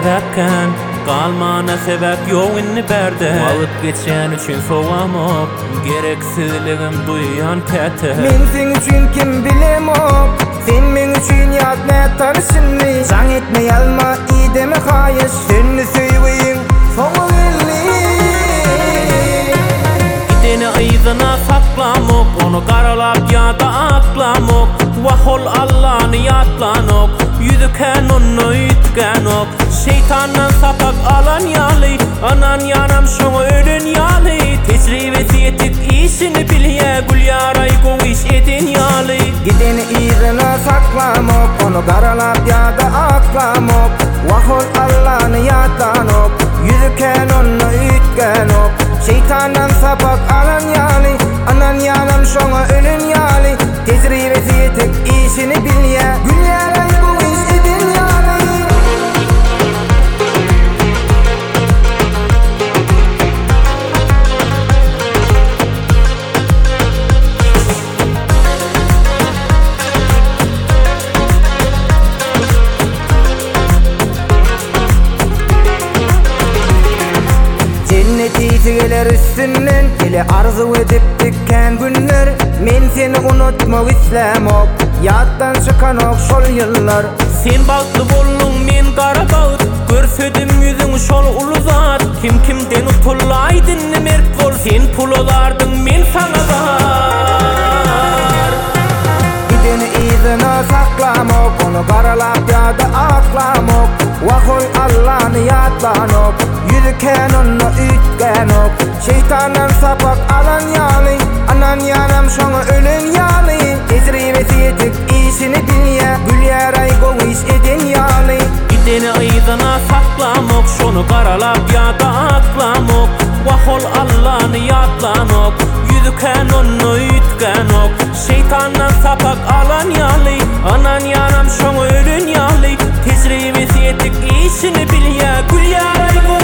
sebekken kalmana sebep yok inni berde. Valıp geçen üçün soğamok, gereksizligim duyan kete. Men sen üçün kim bilemok, sen men üçün yad ne tarışınni. Can etme alma ideme hayış, seni söyleyin soğuk elli. Gideni aydına saklamok, onu karalap ya da aklamok. Vahol Allah'ını yatlanok, yüzüken onu ütkenok. Şeytandan sapak alan yalı, anan yanam şunu ölün yalı. Tecrübesi yetik işini bilye, gül yaray gon iş edin yalı. Gideni izine saklamok, onu karalap ya da aklamok. Vahol Allah'ını yatlanok, yüzüken onu ütkenok. Şeytandan sapak alan yalı, anan yanam şunu ölün yalı. Tecrübesi yetik işini bilye, gül yaray gon iş edin yalı. Gelir üstünden ile arzu edip dikken günler. Men seni unutmak islemok, yattan çıkan ok şol yıllar. Sen baktı bollun men kara bağıt, görsedim yüzün şol ulu zat. Kim kimden utulaydın ne mert bol, sen pul olardın men sana var. Gideni izine saklamok, onu karalap ya da aklamok. Vahoy Allah'ını yatlanok, yüzüken onu ütkenok. Şeytandan sapak alan yalı, anan yanam şonu ölün yalı. Tecrübesi yetik işini bilye, gül yaray gon iş edin yalı. Gideni aydına saklamok, şonu karalap ya da aklamok. Vahol Allah'ını yatlanok, yüzüken onu ütkenok. Şeytandan sapak alan yalı, anan yanam şonu ölün yalı. Tecrübesi yetik işini bilye, gül yaray gon